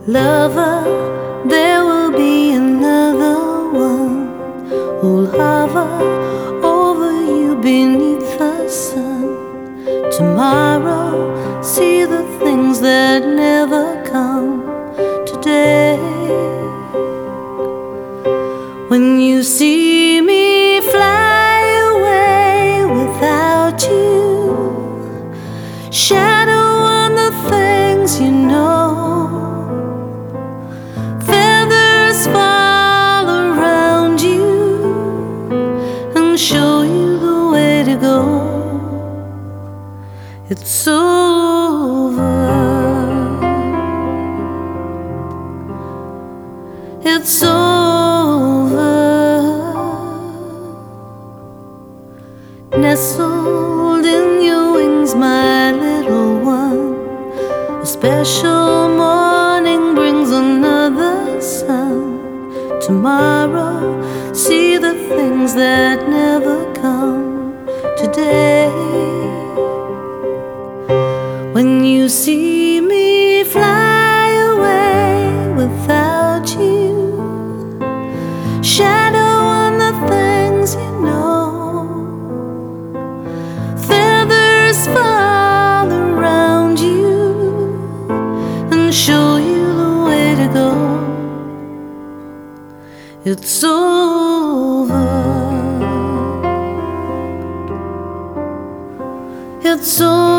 Lover, there will be another one who'll hover over you beneath the sun. Tomorrow, see the things that never come today. When you see me fly away without you, shadow on the things you know, feathers fall around you and show you the way to go. It's over. It's over. Nestled in your wings, my little one, a special morning brings another sun. Tomorrow, see the things that never come today. When you see me fly away without you, shadow on the things you know, feathers fall around you and show you the way to go. It's over. It's over.